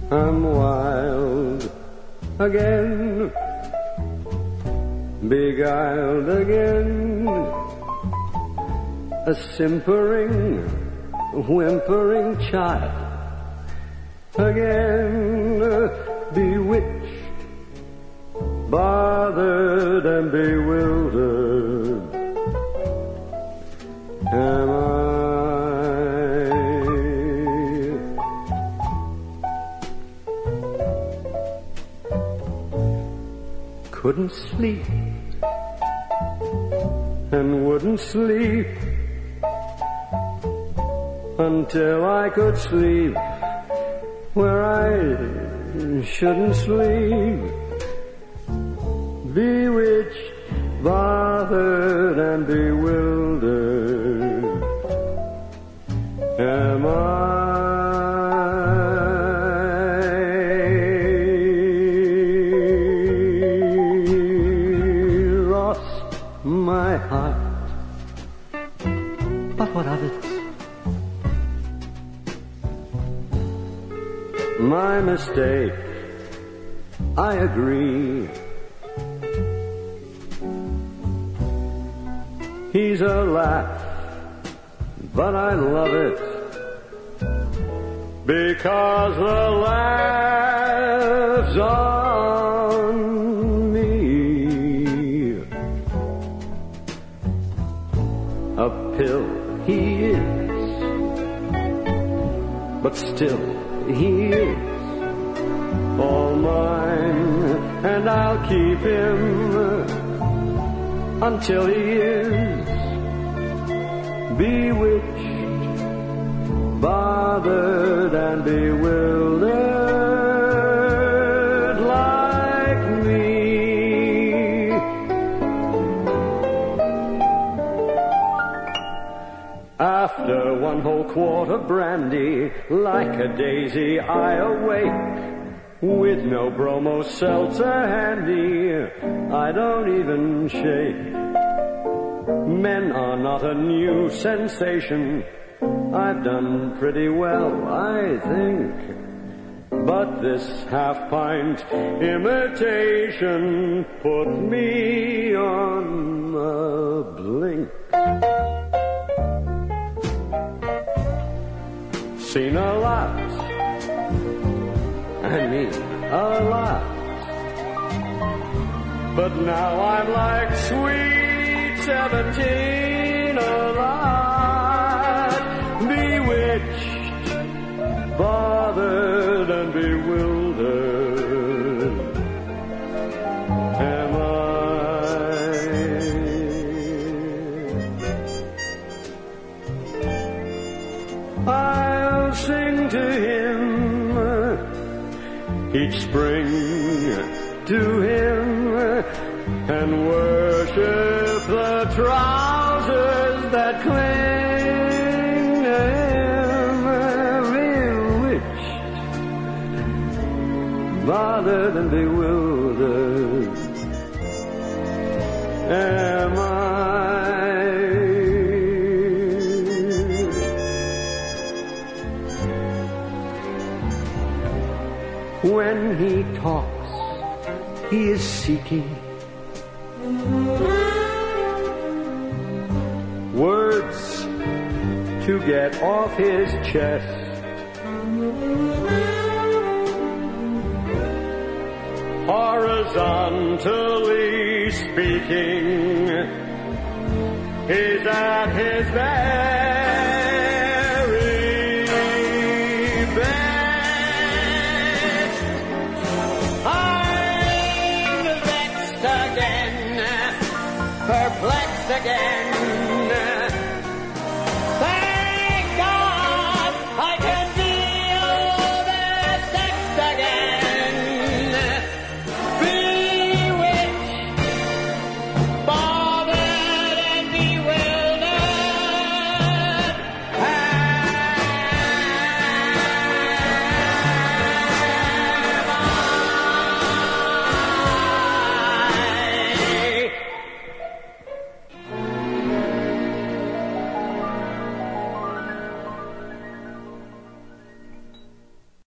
I'm wild again, beguiled again, a simpering, whimpering child again, bewitched, bothered and bewildered am I. Couldn't sleep and wouldn't sleep until I could sleep where I shouldn't sleep. Bewitched, bothered and bewildered am I. My heart, but what of it? My mistake, I agree. He's a laugh, but I love it because the laugh's on me. A pill he is, but still he is all mine, and I'll keep him until he is bewitched, bothered and bewildered like me. After one whole quart of brandy, like a daisy I awake, with no bromo seltzer handy, I don't even shake. Men are not a new sensation, I've done pretty well, I think. But this half-pint imitation put me on the blink. Seen a lot, I mean a lot, but now I'm like sweet 17, a lot, bewitched, bothered and bewildered am I. I'll sing to him each spring, to him, and worship the trousers that cling to him, bewitched, bothered and bewildered am I. When he talks, he is seeking words to get off his chest. Horizontally speaking, he's at his best.